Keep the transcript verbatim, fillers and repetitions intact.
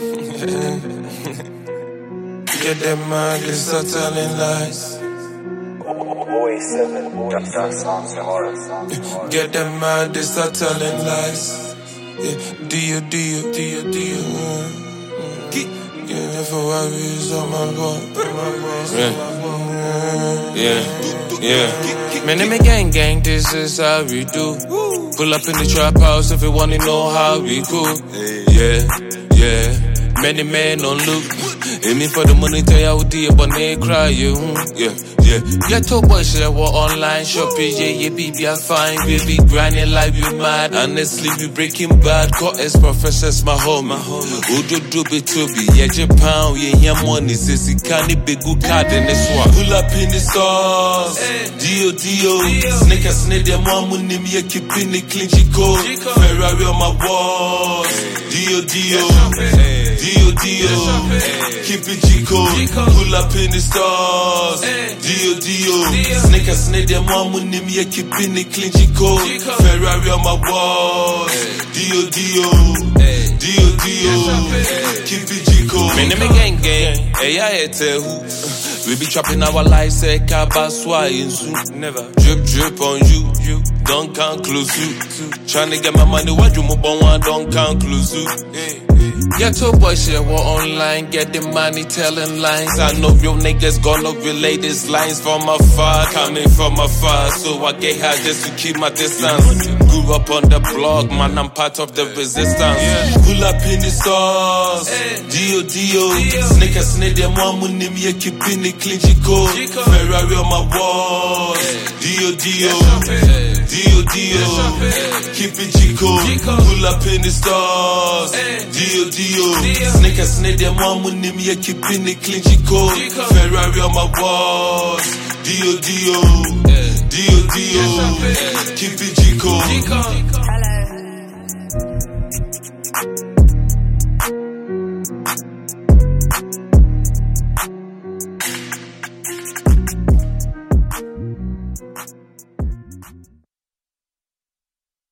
Get them mad, they start telling lies. Boy seven, boy seven. Get them mad, they start telling lies. Yeah, do you, do you, do you, do you? Yeah, for worries on my boy, yeah, yeah. Man, me gang gang, this is how we do. Pull up in the trap house if you wanna know how we cool. Yeah, yeah. Many men on look. Aiming for the money, tell you how dear, but they cry you. Yeah, yeah. Get to boy, shit, we're online shopping. Yeah, yeah, baby, I fine, baby, grinding like you mad. Honestly, we breaking bad. Call as professors, my homie. Udo do be to be, yeah, Japan, yeah, yeah, money. Says he can't be good card in this one. Pull up in the stars, Dio, Dio. Snake and snake, them one money, me, yeah, keeping it clean, Chico. Ferrari on my walls, Dio, Dio. Dio, Dio. Keep it Chico. Pull up in the stars, Dio, Dio. Snake and snake, them one money, me, yeah, keeping it clean, Chico. Ferrari on my walls, Dio, Dio. Dio, Dio. Keep it Chico. Me name gang gang, hey, I tell who. We be trapping our lives, say, Kabaswa in soon. Never drip, drip on you, you. Don't count close you. Tryna get my money, what you move on one, don't count close you. Get to boy shit, we're online, get the money, telling lines. I know real niggas gonna relay these lines from afar, coming from afar. So I get high just to keep my distance. Grew up on the block, man, I'm part of the resistance. Pull up in the stars, Dio, Dio. Snake and snake, them one money, me, keeping it clean, Chico. Ferrari on my walls, Dio, Dio. Dio, Dio. Keep it Chico. Pull up in the stars, Dio, Dio. Snake and snake, them one money, me, keeping it clean, Chico. Ferrari on my walls, Dio, Dio. Dio, Dio. Keep it Chico.